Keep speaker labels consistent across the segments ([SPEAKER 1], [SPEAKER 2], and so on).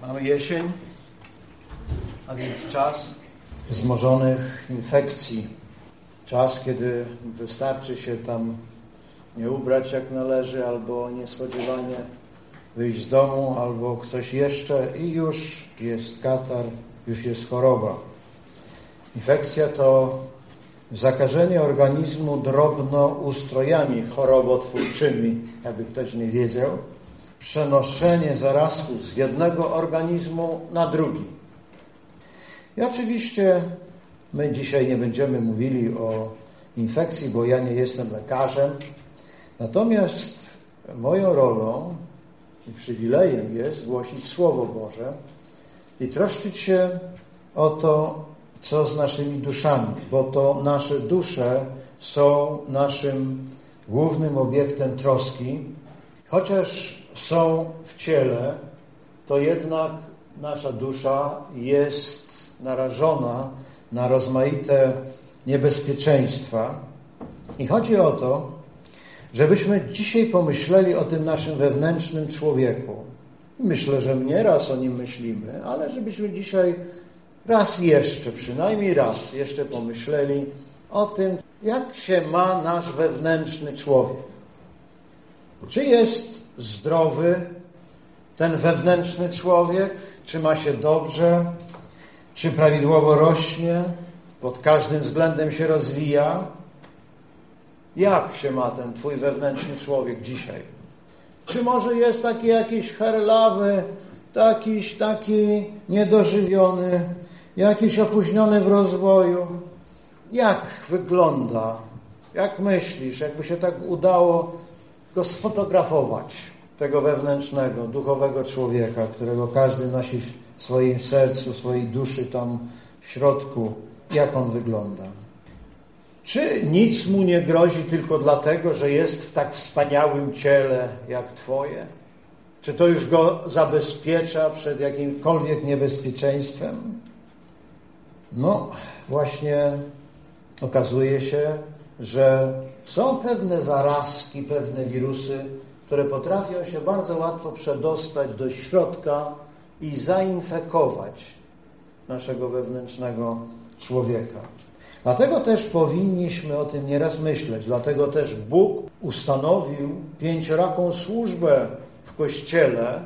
[SPEAKER 1] Mamy jesień, a więc czas wzmożonych infekcji. Czas, kiedy wystarczy się tam nie ubrać jak należy, albo niespodziewanie wyjść z domu, albo coś jeszcze i już jest katar, już jest choroba. Infekcja to zakażenie organizmu drobnoustrojami chorobotwórczymi, jakby ktoś nie wiedział, przenoszenie zarazków z jednego organizmu na drugi. I oczywiście my dzisiaj nie będziemy mówili o infekcji, bo ja nie jestem lekarzem. Natomiast moją rolą i przywilejem jest głosić Słowo Boże i troszczyć się o to, co z naszymi duszami, bo to nasze dusze są naszym głównym obiektem troski. Chociaż są w ciele, to jednak nasza dusza jest narażona na rozmaite niebezpieczeństwa. I chodzi o to, żebyśmy dzisiaj pomyśleli o tym naszym wewnętrznym człowieku. Myślę, że nieraz o nim myślimy, ale żebyśmy dzisiaj raz jeszcze, przynajmniej raz jeszcze pomyśleli o tym, jak się ma nasz wewnętrzny człowiek. Czy jest zdrowy ten wewnętrzny człowiek? Czy ma się dobrze? Czy prawidłowo rośnie? Pod każdym względem się rozwija? Jak się ma ten twój wewnętrzny człowiek dzisiaj? Czy może jest taki jakiś herlawy, taki niedożywiony, jakiś opóźniony w rozwoju? Jak wygląda? Jak myślisz, jakby się tak udało go sfotografować, tego wewnętrznego, duchowego człowieka, którego każdy nosi w swoim sercu, swojej duszy tam w środku, jak on wygląda? Czy nic mu nie grozi tylko dlatego, że jest w tak wspaniałym ciele jak twoje? Czy to już go zabezpiecza przed jakimkolwiek niebezpieczeństwem? No, właśnie okazuje się, że są pewne zarazki, pewne wirusy, które potrafią się bardzo łatwo przedostać do środka i zainfekować naszego wewnętrznego człowieka. Dlatego też powinniśmy o tym nieraz myśleć. Dlatego też Bóg ustanowił 5-raką służbę w Kościele,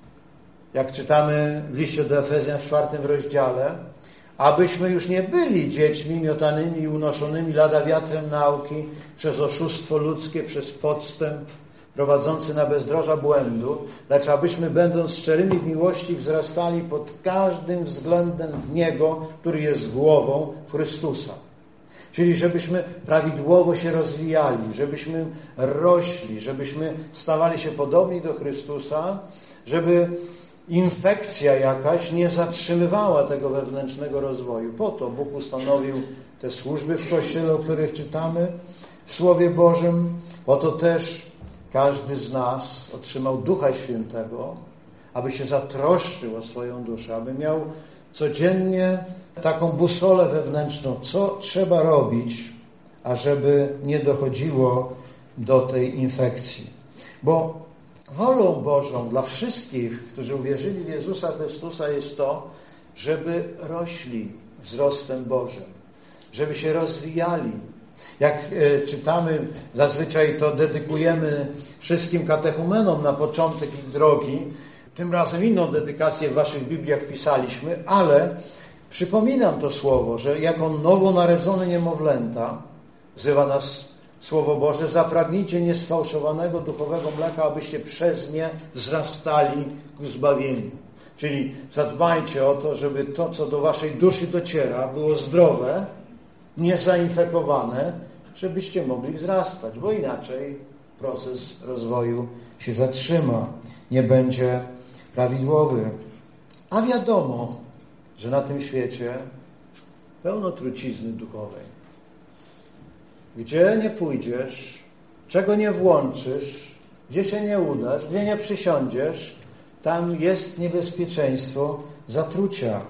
[SPEAKER 1] jak czytamy w liście do Efezjan w 4 rozdziale, abyśmy już nie byli dziećmi miotanymi i unoszonymi lada wiatrem nauki przez oszustwo ludzkie, przez podstęp prowadzący na bezdroża błędu, lecz abyśmy, będąc szczerymi w miłości, wzrastali pod każdym względem w Niego, który jest głową, w Chrystusa. Czyli żebyśmy prawidłowo się rozwijali, żebyśmy rośli, żebyśmy stawali się podobni do Chrystusa, żeby infekcja jakaś nie zatrzymywała tego wewnętrznego rozwoju. Po to Bóg ustanowił te służby w Kościele, o których czytamy w Słowie Bożym. Po to też każdy z nas otrzymał Ducha Świętego, aby się zatroszczył o swoją duszę, aby miał codziennie taką busolę wewnętrzną, co trzeba robić, ażeby nie dochodziło do tej infekcji. Bo wolą Bożą dla wszystkich, którzy uwierzyli w Jezusa Chrystusa, jest to, żeby rośli wzrostem Bożym, żeby się rozwijali. Jak czytamy, zazwyczaj to dedykujemy wszystkim katechumenom na początek ich drogi. Tym razem inną dedykację w waszych Bibliach pisaliśmy, ale przypominam to słowo, że jako nowonarodzone niemowlęta, wzywa nas Słowo Boże, zapragnijcie niesfałszowanego duchowego mleka, abyście przez nie wzrastali ku zbawieniu. Czyli zadbajcie o to, żeby to, co do waszej duszy dociera, było zdrowe, niezainfekowane, żebyście mogli wzrastać, bo inaczej proces rozwoju się zatrzyma, nie będzie prawidłowy. A wiadomo, że na tym świecie pełno trucizny duchowej. Gdzie nie pójdziesz, czego nie włączysz, gdzie się nie udasz, gdzie nie przysiądziesz, tam jest niebezpieczeństwo zatrucia.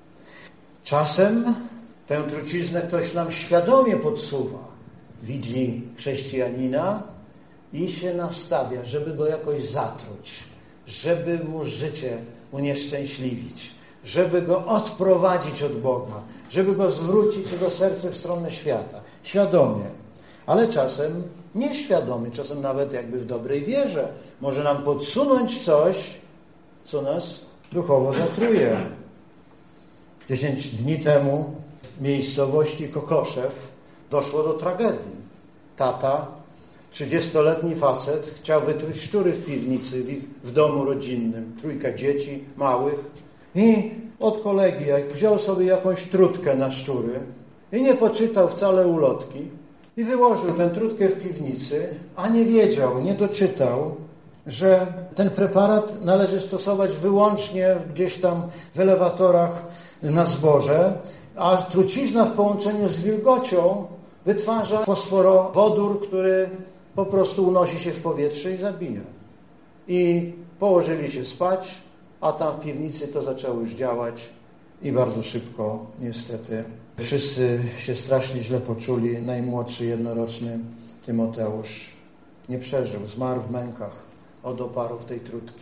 [SPEAKER 1] Czasem tę truciznę ktoś nam świadomie podsuwa. Widzi chrześcijanina i się nastawia, żeby go jakoś zatruć, żeby mu życie unieszczęśliwić, żeby go odprowadzić od Boga, żeby go zwrócić jego serce w stronę świata. Świadomie, ale czasem nieświadomie, czasem nawet jakby w dobrej wierze. Może nam podsunąć coś, co nas duchowo zatruje. 10 dni temu w miejscowości Kokoszew doszło do tragedii. Tata, 30-letni facet, chciał wytruć szczury w piwnicy w domu rodzinnym. 3 dzieci małych. I od kolegi, jak wziął sobie jakąś trutkę na szczury i nie poczytał wcale ulotki i wyłożył tę trutkę w piwnicy, a nie wiedział, nie doczytał, że ten preparat należy stosować wyłącznie gdzieś tam w elewatorach na zboże, a trucizna w połączeniu z wilgocią wytwarza fosforowodór, który po prostu unosi się w powietrze i zabija. I położyli się spać, a tam w piwnicy to zaczęło już działać i bardzo szybko niestety wszyscy się strasznie źle poczuli. Najmłodszy jednoroczny Tymoteusz nie przeżył, zmarł w mękach od oparów tej trutki.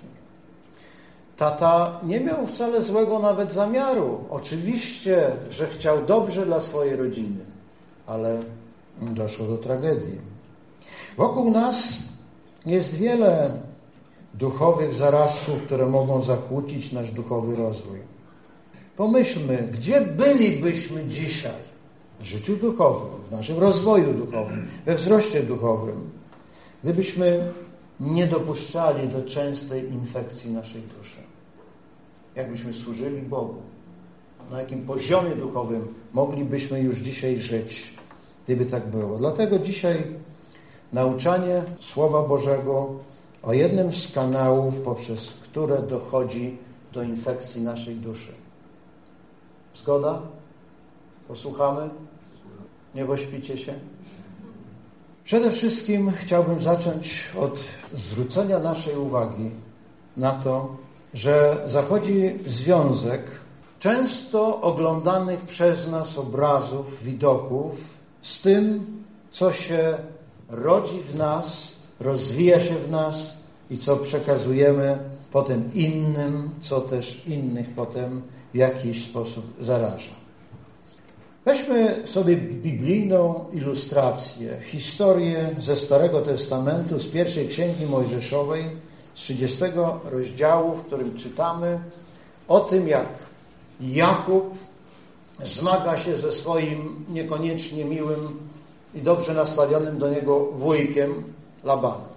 [SPEAKER 1] Tata nie miał wcale złego nawet zamiaru. Oczywiście, że chciał dobrze dla swojej rodziny, ale doszło do tragedii. Wokół nas jest wiele duchowych zarazków, które mogą zakłócić nasz duchowy rozwój. Pomyślmy, gdzie bylibyśmy dzisiaj w życiu duchowym, w naszym rozwoju duchowym, we wzroście duchowym, gdybyśmy nie dopuszczali do częstej infekcji naszej duszy. Jakbyśmy służyli Bogu. Na jakim poziomie duchowym moglibyśmy już dzisiaj żyć, gdyby tak było. Dlatego dzisiaj nauczanie Słowa Bożego o jednym z kanałów, poprzez które dochodzi do infekcji naszej duszy. Zgoda? Posłuchamy? Nie pośpicie się? Przede wszystkim chciałbym zacząć od zwrócenia naszej uwagi na to, że zachodzi związek często oglądanych przez nas obrazów, widoków z tym, co się rodzi w nas, rozwija się w nas i co przekazujemy potem innym, co też innych potem w jakiś sposób zaraża. Weźmy sobie biblijną ilustrację, historię ze Starego Testamentu, z pierwszej Księgi Mojżeszowej, z 30 rozdziału, w którym czytamy o tym, jak Jakub zmaga się ze swoim niekoniecznie miłym i dobrze nastawionym do niego wujkiem Labanem.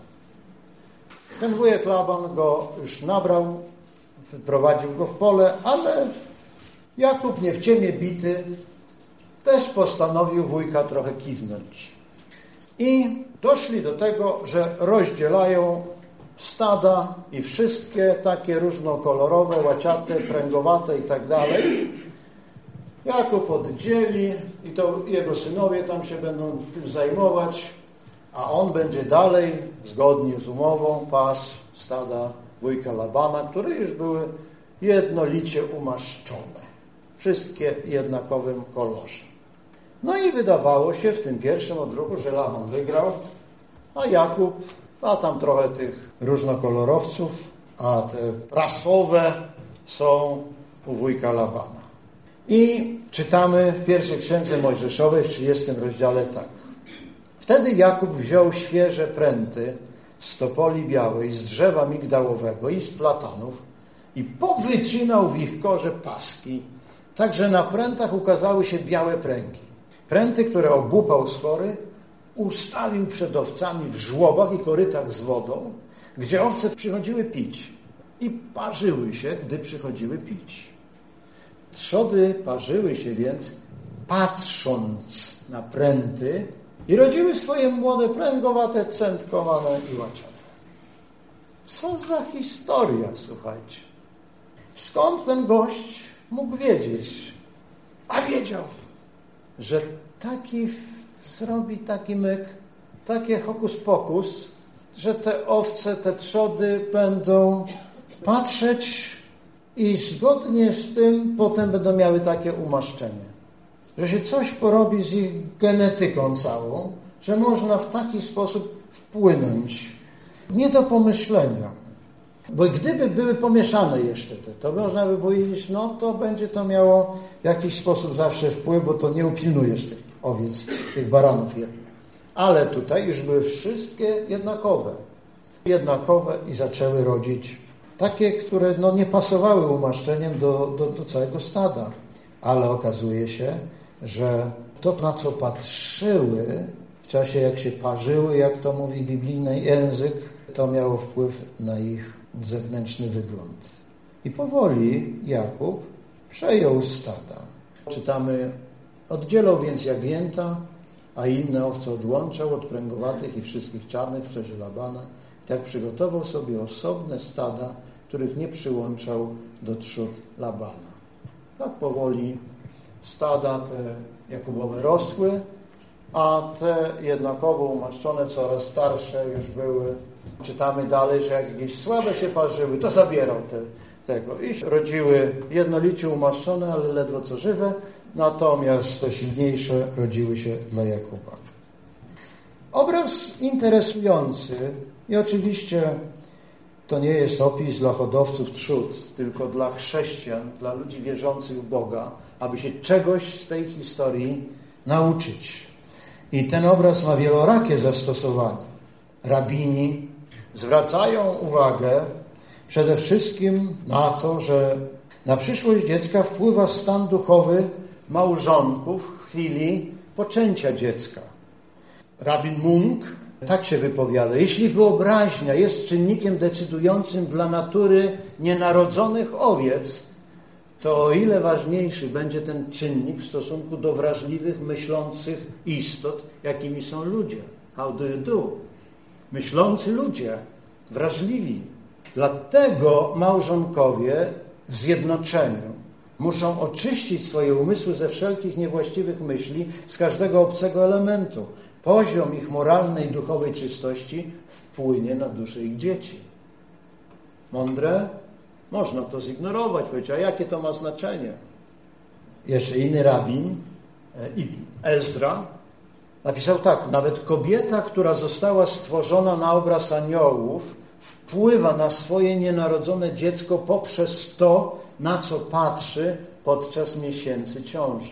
[SPEAKER 1] Ten wujek Laban go już nabrał, wyprowadził go w pole, ale Jakub nie w ciemię bity też postanowił wujka trochę kiwnąć. I doszli do tego, że rozdzielają stada i wszystkie takie różnokolorowe, łaciate, pręgowate i tak dalej. Jakub oddzieli i to jego synowie tam się będą tym zajmować, a on będzie dalej, zgodnie z umową, pasł stada wujka Labana, które już były jednolicie umaszczone. Wszystkie w jednakowym kolorze. No i wydawało się w tym pierwszym odruchu, że Laban wygrał, a Jakub, a tam trochę tych różnokolorowców, a te prasowe są u wujka Labana. I czytamy w pierwszej Księdze Mojżeszowej w 30 rozdziale tak. Wtedy Jakub wziął świeże pręty z topoli białej, z drzewa migdałowego i z platanów i powycinał w ich korze paski, tak że na prętach ukazały się białe pręgi. Pręty, które obłupał sfory, ustawił przed owcami w żłobach i korytach z wodą, gdzie owce przychodziły pić i parzyły się, gdy przychodziły pić. Trzody parzyły się więc, patrząc na pręty i rodziły swoje młode pręgowate, cętkowane i łaciate. Co za historia, słuchajcie. Skąd ten gość mógł wiedzieć? A wiedział, że zrobi taki myk, takie hokus pokus, że te owce, te trzody będą patrzeć i zgodnie z tym potem będą miały takie umaszczenie. Że się coś porobi z ich genetyką całą, że można w taki sposób wpłynąć. Nie do pomyślenia. Bo gdyby były pomieszane jeszcze to można by powiedzieć, no to będzie to miało w jakiś sposób zawsze wpływ, bo to nie upilnujesz tych owiec, tych baranów. Ale tutaj już były wszystkie jednakowe i zaczęły rodzić takie, które nie pasowały umaszczeniem do całego stada. Ale okazuje się, że to, na co patrzyły w czasie, jak się parzyły, jak to mówi biblijny język, to miało wpływ na ich zewnętrzny wygląd. I powoli Jakub przejął stada. Czytamy, oddzielał więc jagnięta, a inne owce odłączał od pręgowatych i wszystkich czarnych w czerzy Labana. I tak przygotował sobie osobne stada, których nie przyłączał do trzód Labana. Tak powoli stada te Jakubowe rosły, a te jednakowo umaszczone, coraz starsze już były. Czytamy dalej, że jak jakieś słabe się parzyły, to zabierał tego. I rodziły jednolicie umaszczone, ale ledwo co żywe, natomiast te silniejsze rodziły się dla Jakuba. Obraz interesujący i oczywiście to nie jest opis dla hodowców trzód, tylko dla chrześcijan, dla ludzi wierzących w Boga, aby się czegoś z tej historii nauczyć. I ten obraz ma wielorakie zastosowania. Rabini zwracają uwagę przede wszystkim na to, że na przyszłość dziecka wpływa stan duchowy małżonków w chwili poczęcia dziecka. Rabin Munk tak się wypowiada. Jeśli wyobraźnia jest czynnikiem decydującym dla natury nienarodzonych owiec, to o ile ważniejszy będzie ten czynnik w stosunku do wrażliwych, myślących istot, jakimi są ludzie. How do you do? Myślący ludzie, wrażliwi. Dlatego małżonkowie w zjednoczeniu muszą oczyścić swoje umysły ze wszelkich niewłaściwych myśli, z każdego obcego elementu. Poziom ich moralnej i duchowej czystości wpłynie na duszę ich dzieci. Mądre? Można to zignorować, powiedzieć, a jakie to ma znaczenie? Jeszcze inny rabin, Ezra, napisał tak, nawet kobieta, która została stworzona na obraz aniołów, wpływa na swoje nienarodzone dziecko poprzez to, na co patrzy podczas miesięcy ciąży.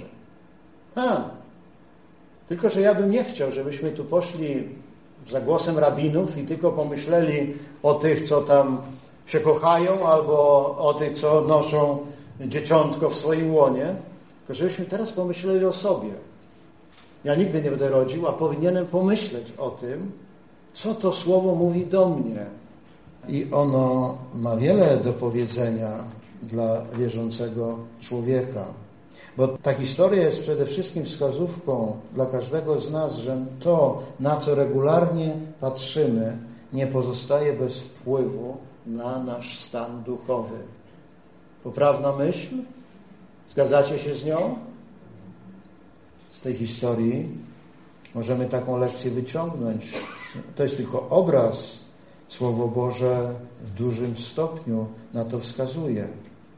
[SPEAKER 1] Tylko że ja bym nie chciał, żebyśmy tu poszli za głosem rabinów i tylko pomyśleli o tych, co tam się kochają, albo o tych, co noszą dzieciątko w swoim łonie, tylko żebyśmy teraz pomyśleli o sobie. Ja nigdy nie będę rodził, a powinienem pomyśleć o tym, co to słowo mówi do mnie. I ono ma wiele do powiedzenia dla wierzącego człowieka. Bo ta historia jest przede wszystkim wskazówką dla każdego z nas, że to, na co regularnie patrzymy, nie pozostaje bez wpływu na nasz stan duchowy. Poprawna myśl? Zgadzacie się z nią? Z tej historii możemy taką lekcję wyciągnąć. To jest tylko obraz. Słowo Boże w dużym stopniu na to wskazuje.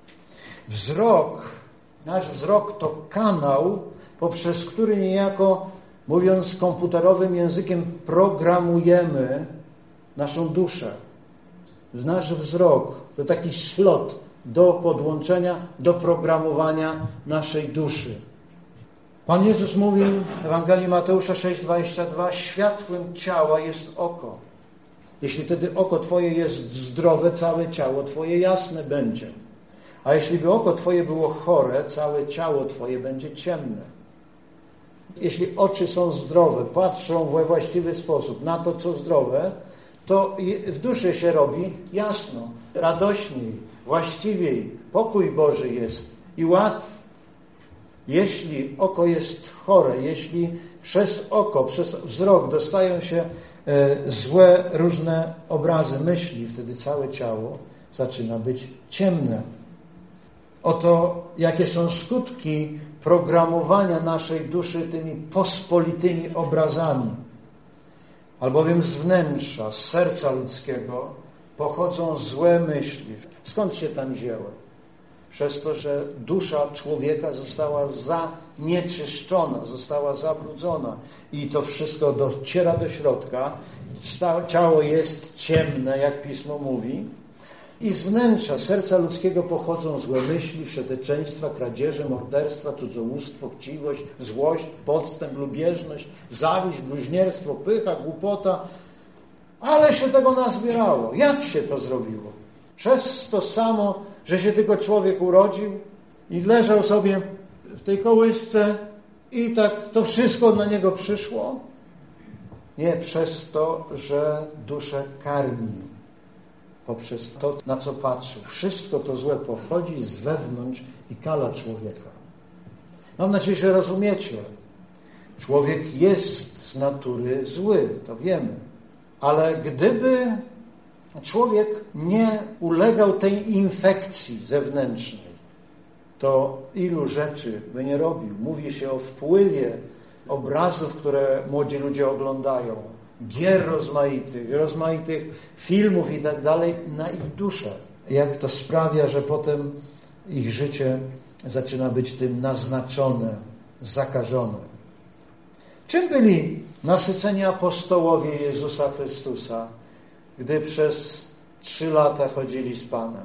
[SPEAKER 1] Nasz wzrok to kanał, poprzez który niejako, mówiąc komputerowym językiem, programujemy naszą duszę. Nasz wzrok to taki slot do podłączenia, do programowania naszej duszy. Pan Jezus mówił w Ewangelii Mateusza 6,22: światłem ciała jest oko. Jeśli wtedy oko Twoje jest zdrowe, całe ciało Twoje jasne będzie. A jeśli by oko Twoje było chore, całe ciało Twoje będzie ciemne. Jeśli oczy są zdrowe, patrzą we właściwy sposób na to, co zdrowe, to w duszy się robi jasno, radośniej, właściwiej. Pokój Boży jest i ład. Jeśli oko jest chore, jeśli przez oko, przez wzrok dostają się złe, różne obrazy, myśli, wtedy całe ciało zaczyna być ciemne. Oto jakie są skutki programowania naszej duszy tymi pospolitymi obrazami. Albowiem z wnętrza, z serca ludzkiego pochodzą złe myśli. Skąd się tam wzięły? Przez to, że dusza człowieka została zanieczyszczona, została zabrudzona i to wszystko dociera do środka. Ciało jest ciemne, jak Pismo mówi, I z wnętrza serca ludzkiego pochodzą złe myśli, wszeteczeństwa, kradzieże, morderstwa, cudzołóstwo, chciwość, złość, podstęp, lubieżność, zawiść, bluźnierstwo, pycha, głupota. Ale się tego nazbierało. Jak się to zrobiło? Przez to samo, że się tylko człowiek urodził i leżał sobie w tej kołysce i tak to wszystko na niego przyszło? Nie, przez to, że duszę karmił. Poprzez to, na co patrzył. Wszystko to złe pochodzi z wewnątrz i kala człowieka. Mam nadzieję, że rozumiecie. Człowiek jest z natury zły, to wiemy. Ale gdyby człowiek nie ulegał tej infekcji zewnętrznej, to ilu rzeczy by nie robił. Mówi się o wpływie obrazów, które młodzi ludzie oglądają, gier rozmaitych filmów i tak dalej, na ich duszę. Jak to sprawia, że potem ich życie zaczyna być tym naznaczone, zakażone. Czym byli nasyceni apostołowie Jezusa Chrystusa, gdy przez 3 lata chodzili z Panem?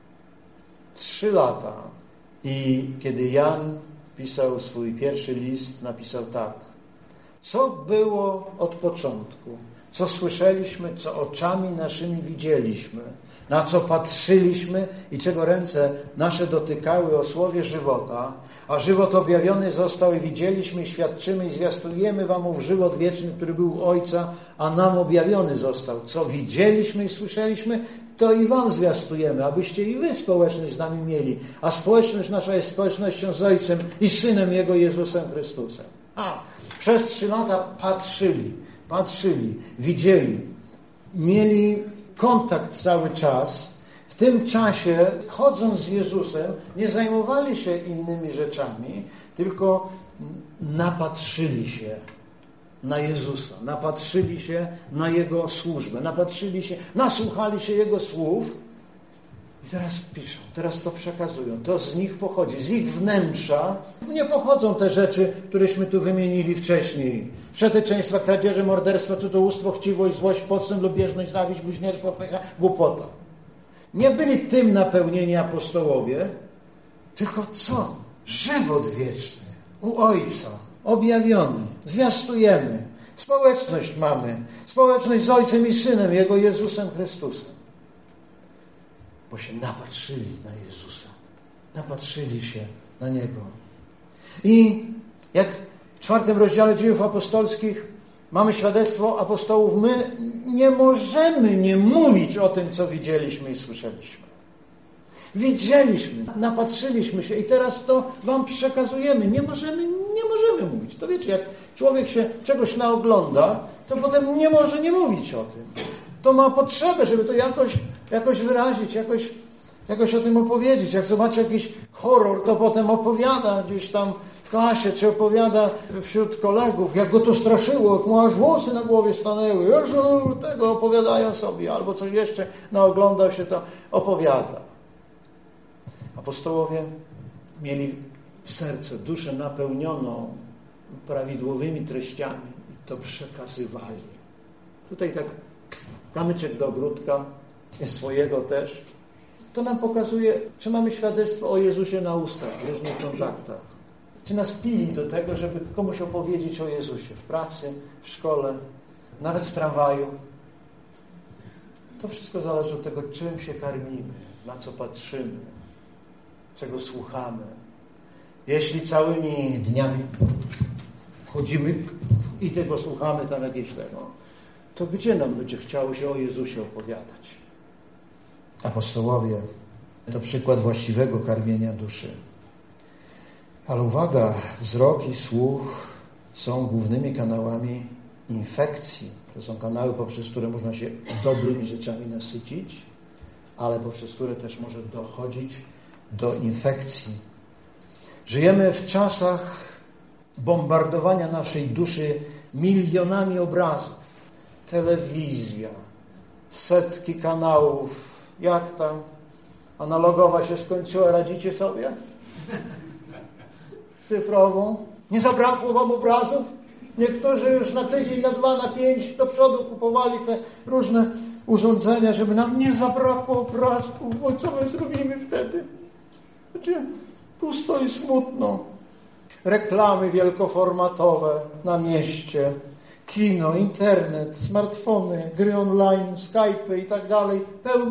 [SPEAKER 1] 3 lata. I kiedy Jan pisał swój pierwszy list, napisał tak. Co było od początku, co słyszeliśmy, co oczami naszymi widzieliśmy, na co patrzyliśmy i czego ręce nasze dotykały o słowie żywota, a żywot objawiony został i widzieliśmy, świadczymy i zwiastujemy wam ów żywot wieczny, który był u Ojca, a nam objawiony został. Co widzieliśmy i słyszeliśmy, to i wam zwiastujemy, abyście i wy społeczność z nami mieli. A społeczność nasza jest społecznością z Ojcem i Synem Jego, Jezusem Chrystusem. Przez 3 lata patrzyli, widzieli, mieli kontakt cały czas. W tym czasie, chodząc z Jezusem, nie zajmowali się innymi rzeczami, tylko napatrzyli się na Jezusa, napatrzyli się na Jego służbę, nasłuchali się Jego słów i teraz piszą, teraz to przekazują. To z nich pochodzi, z ich wnętrza nie pochodzą te rzeczy, któreśmy tu wymienili wcześniej. Wszeteczeństwa, kradzieże, morderstwa, cudzołóstwo, chciwość, złość, podstęp, lubieżność, zawiść, bluźnierstwo, pycha, głupota. Nie byli tym napełnieni apostołowie, tylko co? Żywot wieczny u Ojca, objawiony, zwiastujemy. Społeczność mamy, społeczność z Ojcem i Synem, Jego Jezusem Chrystusem. Bo się napatrzyli na Jezusa, napatrzyli się na Niego. I jak w 4 rozdziale Dziejów Apostolskich mamy świadectwo apostołów, my nie możemy nie mówić o tym, co widzieliśmy i słyszeliśmy. Widzieliśmy, napatrzyliśmy się i teraz to wam przekazujemy. Nie możemy mówić. To wiecie, jak człowiek się czegoś naogląda, to potem nie może nie mówić o tym. To ma potrzebę, żeby to jakoś wyrazić, jakoś o tym opowiedzieć. Jak zobaczy jakiś horror, to potem opowiada gdzieś tam w klasie, czy opowiada wśród kolegów, jak go to straszyło, jak mu aż włosy na głowie stanęły. Już tego opowiadają sobie, albo coś jeszcze naoglądał się, to opowiada. Apostołowie mieli serce, duszę napełnioną prawidłowymi treściami i to przekazywali. Tutaj tak kamyczek do ogródka, swojego też. To nam pokazuje, czy mamy świadectwo o Jezusie na ustach w różnych kontaktach. Czy nas pili do tego, żeby komuś opowiedzieć o Jezusie w pracy, w szkole, nawet w tramwaju. To wszystko zależy od tego, czym się karmimy, na co patrzymy, czego słuchamy. Jeśli całymi dniami chodzimy i tego słuchamy tam jakieś tego, to gdzie nam będzie chciało się o Jezusie opowiadać? Apostołowie to przykład właściwego karmienia duszy. Ale uwaga, wzrok i słuch są głównymi kanałami infekcji. To są kanały, poprzez które można się dobrymi rzeczami nasycić, ale poprzez które też może dochodzić do infekcji. Żyjemy w czasach bombardowania naszej duszy milionami obrazów. Telewizja, setki kanałów. Jak tam? Analogowa się skończyła, radzicie sobie? Cyfrową? Nie zabrakło wam obrazów? Niektórzy już na tydzień, na 2, na 5 do przodu kupowali te różne urządzenia, żeby nam nie zabrakło obrazków, bo co my zrobimy wtedy? Będzie pusto i smutno. Reklamy wielkoformatowe na mieście, kino, internet, smartfony, gry online, Skype'y i tak dalej.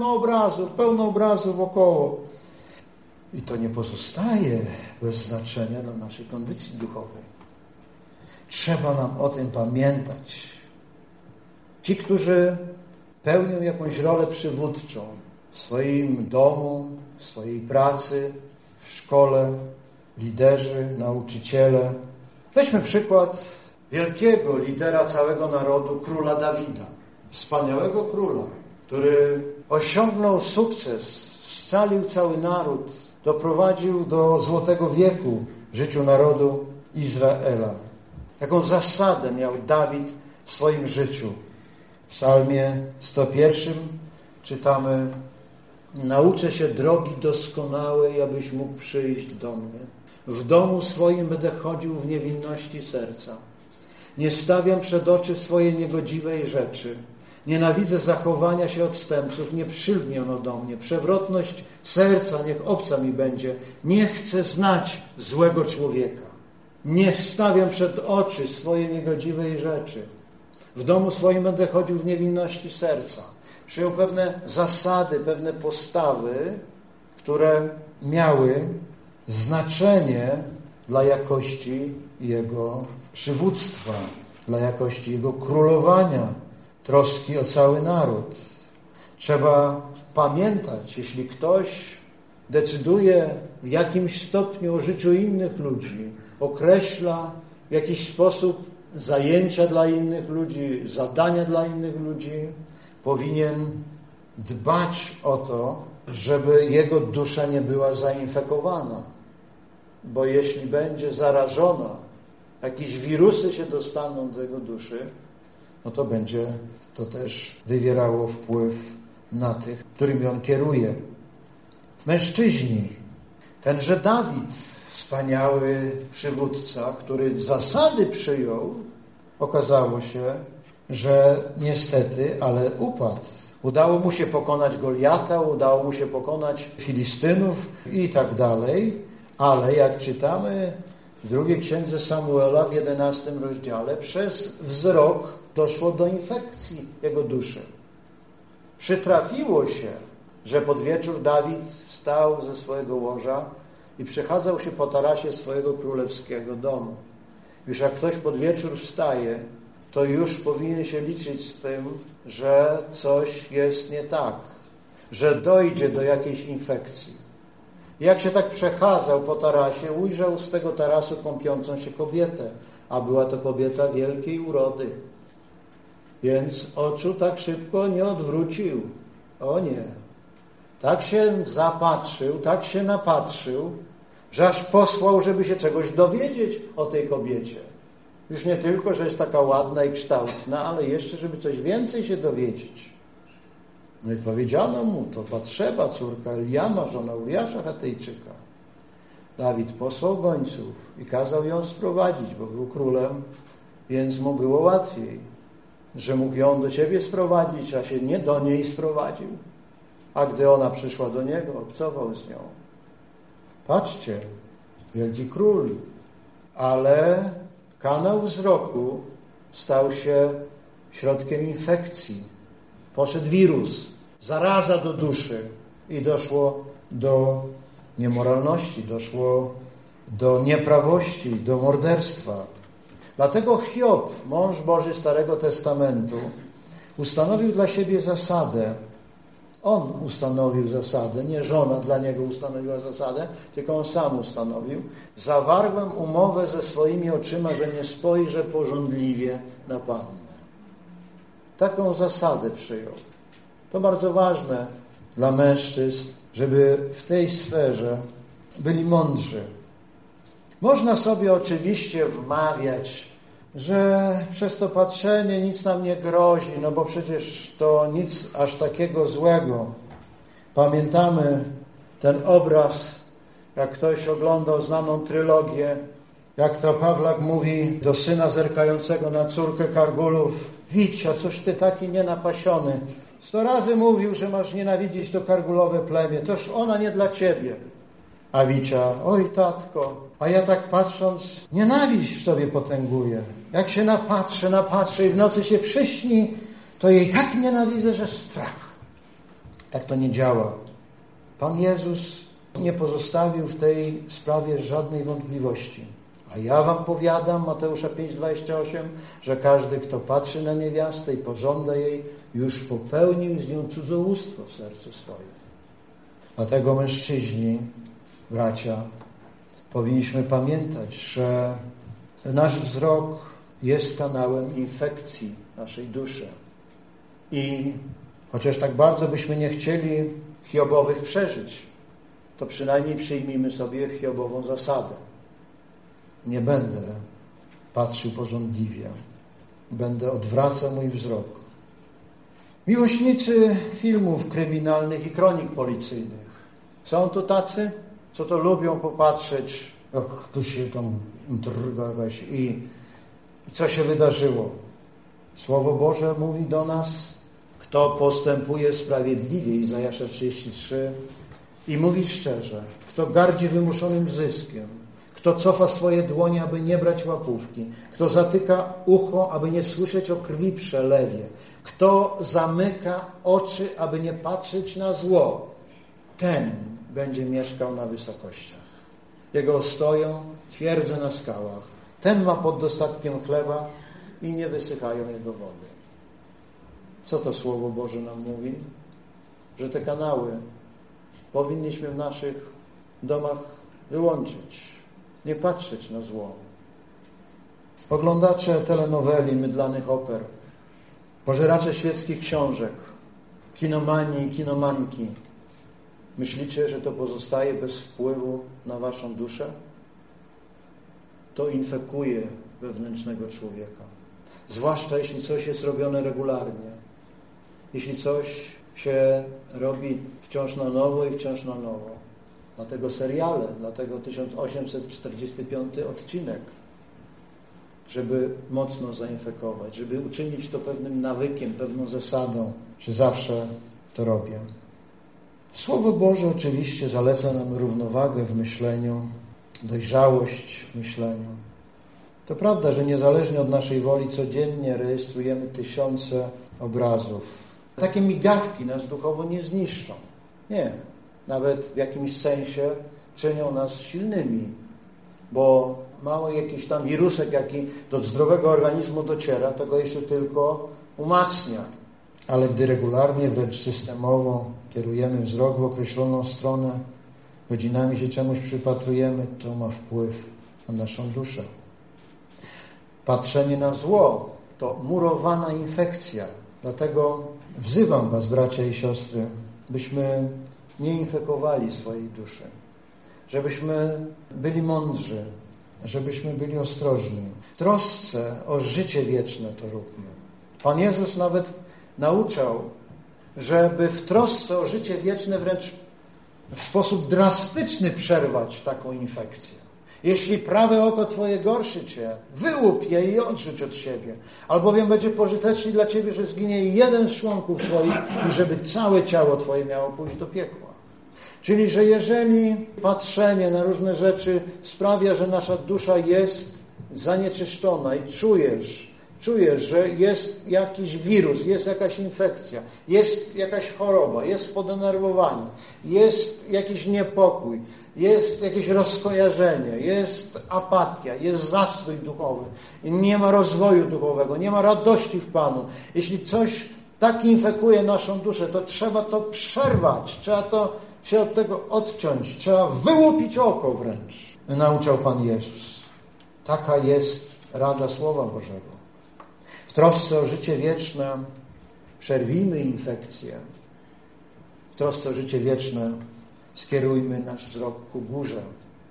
[SPEAKER 1] Pełno obrazów wokoło. I to nie pozostaje bez znaczenia dla naszej kondycji duchowej. Trzeba nam o tym pamiętać. Ci, którzy pełnią jakąś rolę przywódczą w swoim domu, w swojej pracy, w szkole, liderzy, nauczyciele. Weźmy przykład wielkiego lidera całego narodu, króla Dawida. Wspaniałego króla, który osiągnął sukces, scalił cały naród, doprowadził do złotego wieku w życiu narodu Izraela. Jaką zasadę miał Dawid w swoim życiu? W psalmie 101 czytamy: nauczę się drogi doskonałej, abyś mógł przyjść do mnie. W domu swoim będę chodził w niewinności serca. Nie stawiam przed oczy swoje niegodziwej rzeczy. Nienawidzę zachowania się odstępców, nie przylgnie ono do mnie. Przewrotność serca niech obca mi będzie. Nie chcę znać złego człowieka. Nie stawiam przed oczy swoje niegodziwej rzeczy. W domu swoim będę chodził w niewinności serca. Przyjął pewne zasady, pewne postawy, które miały znaczenie dla jakości jego przywództwa, dla jakości jego królowania, troski o cały naród. Trzeba pamiętać, jeśli ktoś decyduje w jakimś stopniu o życiu innych ludzi, określa w jakiś sposób zajęcia dla innych ludzi, zadania dla innych ludzi, powinien dbać o to, żeby jego dusza nie była zainfekowana. Bo jeśli będzie zarażona, jakieś wirusy się dostaną do jego duszy, no to będzie to też wywierało wpływ na tych, którymi on kieruje. Mężczyźni, tenże Dawid, wspaniały przywódca, który zasady przyjął, okazało się, że niestety, ale upadł. Udało mu się pokonać Goliata, udało mu się pokonać Filistynów i tak dalej, ale jak czytamy w drugiej księdze Samuela w 11 rozdziale, przez wzrok doszło do infekcji jego duszy. Przytrafiło się, że pod wieczór Dawid wstał ze swojego łoża i przechadzał się po tarasie swojego królewskiego domu. Już jak ktoś pod wieczór wstaje, to już powinien się liczyć z tym, że coś jest nie tak, że dojdzie do jakiejś infekcji. Jak się tak przechadzał po tarasie, ujrzał z tego tarasu kąpiącą się kobietę, a była to kobieta wielkiej urody. Więc oczu tak szybko nie odwrócił. O nie. Tak się zapatrzył, tak się napatrzył, że aż posłał, żeby się czegoś dowiedzieć o tej kobiecie. Już nie tylko, że jest taka ładna i kształtna, ale jeszcze, żeby coś więcej się dowiedzieć. No i powiedziano mu, to Batrzeba, córka Eliama, żona Uriasza Chetejczyka. Dawid posłał gońców i kazał ją sprowadzić, bo był królem, więc mu było łatwiej, że mógł ją do siebie sprowadzić, a się nie do niej sprowadził. A gdy ona przyszła do niego, obcował z nią. Patrzcie, wielki król, ale kanał wzroku stał się środkiem infekcji. Poszedł wirus, zaraza do duszy i doszło do niemoralności, doszło do nieprawości, do morderstwa. Dlatego Hiob, mąż Boży Starego Testamentu, ustanowił dla siebie zasadę. On ustanowił zasadę, nie żona dla niego ustanowiła zasadę, tylko on sam ustanowił. Zawarłem umowę ze swoimi oczyma, że nie spojrzę pożądliwie na Pannę. Taką zasadę przyjął. To bardzo ważne dla mężczyzn, żeby w tej sferze byli mądrzy. Można sobie oczywiście wmawiać, że przez to patrzenie nic nam nie grozi, no bo przecież to nic aż takiego złego. Pamiętamy ten obraz, jak ktoś oglądał znaną trylogię, jak to Pawlak mówi do syna zerkającego na córkę Kargulów: Wicia, coś ty taki nienapasiony. 100 razy mówił, że masz nienawidzić to kargulowe plemię. Toż ona nie dla ciebie. A Wicia, oj tatko, a ja tak patrząc, nienawiść w sobie potęguję. Jak się napatrzę i w nocy się przyśni, to jej tak nienawidzę, że strach. Tak to nie działa. Pan Jezus nie pozostawił w tej sprawie żadnej wątpliwości. A ja wam powiadam, Mateusza 5,28, że każdy, kto patrzy na niewiastę i pożąda jej, już popełnił z nią cudzołóstwo w sercu swoim. Dlatego mężczyźni, bracia, powinniśmy pamiętać, że nasz wzrok jest kanałem infekcji naszej duszy. I chociaż tak bardzo byśmy nie chcieli hiobowych przeżyć, to przynajmniej przyjmijmy sobie hiobową zasadę. Nie będę patrzył pożądliwie. Będę odwracał mój wzrok. Miłośnicy filmów kryminalnych i kronik policyjnych. Są tu tacy, co to lubią popatrzeć, jak tu się tam intryga jakaś i co się wydarzyło. Słowo Boże mówi do nas, kto postępuje sprawiedliwie, Izajasza 33, i mówi szczerze, kto gardzi wymuszonym zyskiem, kto cofa swoje dłonie, aby nie brać łapówki, kto zatyka ucho, aby nie słyszeć o krwi przelewie, kto zamyka oczy, aby nie patrzeć na zło, ten będzie mieszkał na wysokościach. Jego ostoją twierdze na skałach. Ten ma pod dostatkiem chleba i nie wysychają jego wody. Co to Słowo Boże nam mówi? Że te kanały powinniśmy w naszych domach wyłączyć. Nie patrzeć na zło. Oglądacze telenoweli, mydlanych oper, pożeracze świeckich książek, kinomani i kinomanki. Myślicie, że to pozostaje bez wpływu na waszą duszę? To infekuje wewnętrznego człowieka. Zwłaszcza jeśli coś jest robione regularnie. Jeśli coś się robi wciąż na nowo i wciąż na nowo. Dlatego seriale, dlatego 1845 odcinek, żeby mocno zainfekować, żeby uczynić to pewnym nawykiem, pewną zasadą, że zawsze to robię. Słowo Boże oczywiście zaleca nam równowagę w myśleniu, dojrzałość w myśleniu. To prawda, że niezależnie od naszej woli codziennie rejestrujemy tysiące obrazów. Takie migawki nas duchowo nie zniszczą. Nie. Nawet w jakimś sensie czynią nas silnymi, bo mały jakiś tam wirusek, jaki do zdrowego organizmu dociera, to go jeszcze tylko umacnia. Ale gdy regularnie, wręcz systemowo kierujemy wzrok w określoną stronę, godzinami się czemuś przypatrujemy, to ma wpływ na naszą duszę. Patrzenie na zło to murowana infekcja. Dlatego wzywam was, bracia i siostry, byśmy nie infekowali swojej duszy. Żebyśmy byli mądrzy, żebyśmy byli ostrożni. W trosce o życie wieczne to róbmy. Pan Jezus nawet nauczał, żeby w trosce o życie wieczne wręcz w sposób drastyczny przerwać taką infekcję. Jeśli prawe oko twoje gorszy cię, wyłup je i odrzuć od siebie. Albowiem będzie pożyteczny dla ciebie, że zginie jeden z członków twoich i żeby całe ciało twoje miało pójść do piekła. Czyli, że jeżeli patrzenie na różne rzeczy sprawia, że nasza dusza jest zanieczyszczona i czujesz, że jest jakiś wirus, jest jakaś infekcja, jest jakaś choroba, jest podenerwowanie, jest jakiś niepokój, jest jakieś rozkojarzenie, jest apatia, jest zastój duchowy, nie ma rozwoju duchowego, nie ma radości w Panu. Jeśli coś tak infekuje naszą duszę, to trzeba to przerwać, trzeba to się od tego odciąć, trzeba wyłupić oko wręcz. Nauczał Pan Jezus. Taka jest rada Słowa Bożego. W trosce o życie wieczne przerwijmy infekcję. W trosce o życie wieczne skierujmy nasz wzrok ku górze.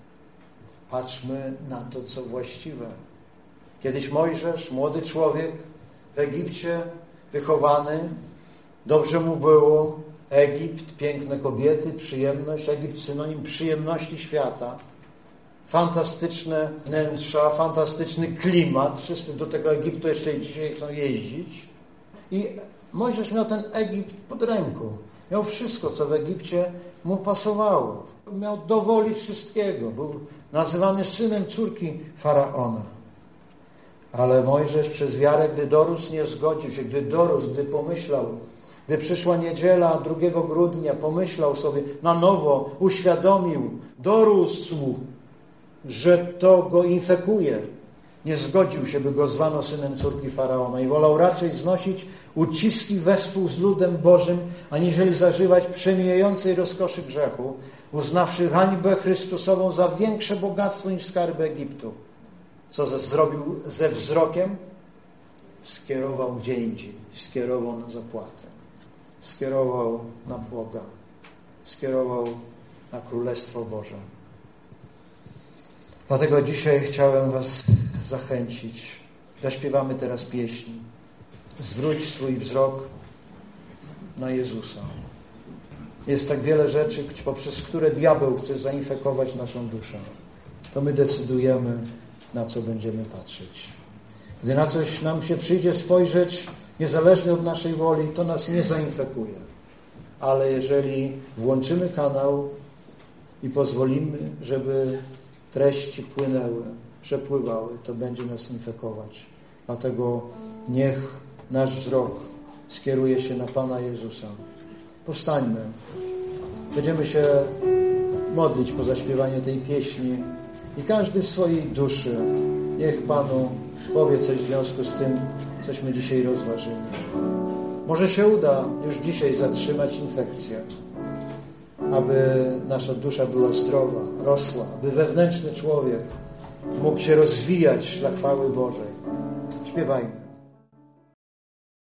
[SPEAKER 1] Patrzmy na to, co właściwe. Kiedyś Mojżesz, młody człowiek w Egipcie, wychowany, dobrze mu było. Egipt, piękne kobiety, przyjemność. Egipt synonim przyjemności świata. Fantastyczne wnętrza, fantastyczny klimat. Wszyscy do tego Egiptu jeszcze dzisiaj chcą jeździć. I Mojżesz miał ten Egipt pod ręką. Miał wszystko, co w Egipcie mu pasowało. Miał do woli wszystkiego. Był nazywany synem córki Faraona. Ale Mojżesz przez wiarę, gdy dorósł, nie zgodził się. Gdy dorósł, gdy pomyślał, gdy przyszła niedziela 2 grudnia, pomyślał sobie na nowo, uświadomił, dorósł, że to go infekuje. Nie zgodził się, by go zwano synem córki Faraona i wolał raczej znosić uciski wespół z ludem Bożym, aniżeli zażywać przemijającej rozkoszy grzechu, uznawszy hańbę Chrystusową za większe bogactwo niż skarby Egiptu. Co zrobił ze wzrokiem? Skierował gdzie indziej, skierował na zapłatę, skierował na Boga, skierował na Królestwo Boże. Dlatego dzisiaj chciałem was zachęcić. Zaśpiewamy teraz pieśń. Zwróć swój wzrok na Jezusa. Jest tak wiele rzeczy, poprzez które diabeł chce zainfekować naszą duszę. To my decydujemy, na co będziemy patrzeć. Gdy na coś nam się przyjdzie spojrzeć, niezależnie od naszej woli, to nas nie zainfekuje. Ale jeżeli włączymy kanał i pozwolimy, żeby treści płynęły, przepływały, to będzie nas infekować. Dlatego niech nasz wzrok skieruje się na Pana Jezusa. Powstańmy. Będziemy się modlić po zaśpiewaniu tej pieśni i każdy w swojej duszy niech Panu powie coś w związku z tym, cośmy dzisiaj rozważyli. Może się uda już dzisiaj zatrzymać infekcję, aby nasza dusza była zdrowa, rosła, aby wewnętrzny człowiek mógł się rozwijać dla chwały Bożej. Śpiewajmy.